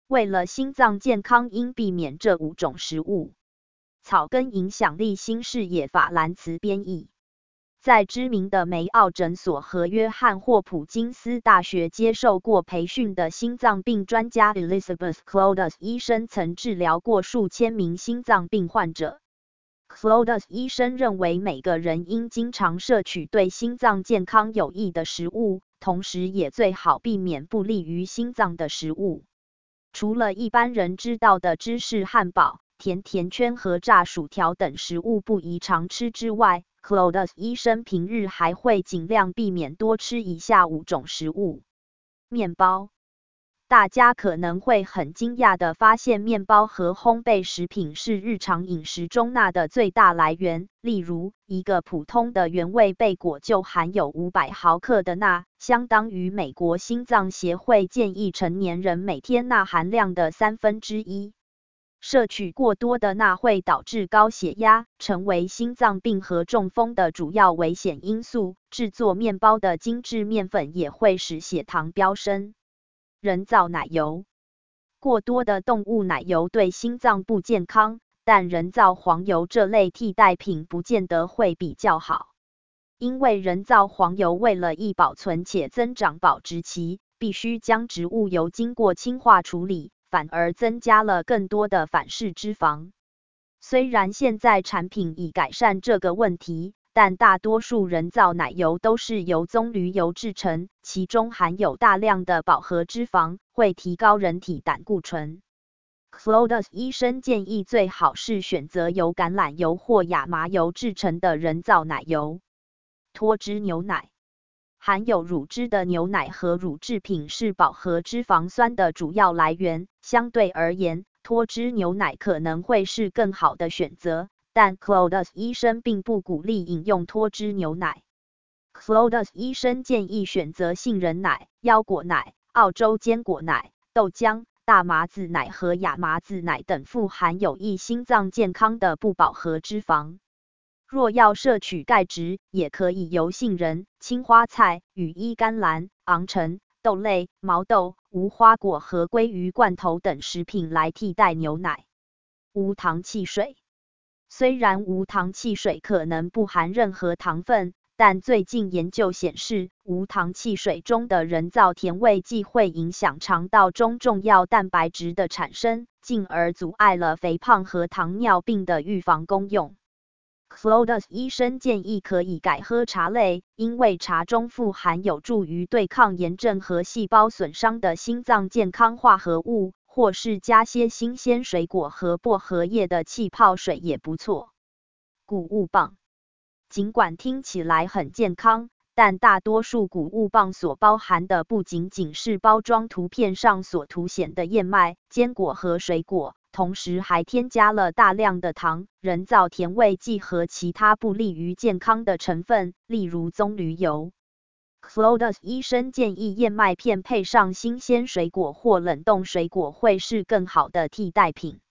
为了心脏健康，应避免这5种食物。草根影响力新视野法兰茨编译。在知名的梅奥诊所和约翰霍普金斯大学接受过培训的心脏病专家 Elizabeth Clodas 医生曾治疗过数千名心脏病患者。Clodas 医生认为每个人应经常摄取对心脏健康有益的食物，同时也最好避免不利于心脏的食物。除了一般人知道的芝士汉堡、甜甜圈和炸薯条等食物不宜常吃之外，Clodas 医生平日还会尽量避免多吃以下5种食物。面包。大家可能会很惊讶地发现，面包和烘焙食品是日常饮食中钠的最大来源。例如，一个普通的原味贝果就含有500毫克的钠，相当于美国心脏协会建议成年人每天钠含量的1/3。摄取过多的钠会导致高血压，成为心脏病和中风的主要危险因素。制作面包的精致面粉也会使血糖飙升。人造奶油。过多的动物奶油对心脏不健康，但人造黄油这类替代品不见得会比较好。因为人造黄油为了易保存且增长保质期，必须将植物油经过氢化处理，反而增加了更多的反式脂肪。虽然现在产品已改善这个问题，但大多数人造奶油都是由棕榈油制成，其中含有大量的饱和脂肪，会提高人体胆固醇。Clodas 医生建议最好是选择由橄榄油或亚麻油制成的人造奶油。脱脂牛奶。含有乳汁的牛奶和乳制品是饱和脂肪酸的主要来源，相对而言，脱脂牛奶可能会是更好的选择，但 Clodas 医生并不鼓励饮用脱脂牛奶。Clodas 医生建议选择杏仁奶、腰果奶、澳洲坚果奶、豆浆、大麻籽奶和亚麻籽奶等富含有益心脏健康的不饱和脂肪。若要摄取钙质，也可以由杏仁、青花菜、羽衣甘蓝、昂橙、豆类、毛豆、无花果和鲑鱼罐头等食品来替代牛奶。无糖汽水。虽然无糖汽水可能不含任何糖分，但最近研究显示，无糖汽水中的人造甜味剂会影响肠道中重要蛋白质的产生，进而阻碍了肥胖和糖尿病的预防功用。Clodas 医生建议可以改喝茶类，因为茶中富含有助于对抗炎症和细胞损伤的心脏健康化合物，或是加些新鲜水果和薄荷叶的气泡水也不错。谷物棒。尽管听起来很健康，但大多数谷物棒所包含的不仅仅是包装图片上所凸显的燕麦、坚果和水果，同时还添加了大量的糖、人造甜味剂和其他不利于健康的成分，例如棕榈油。Clodas 医生建议燕麦片配上新鲜水果或冷冻水果会是更好的替代品。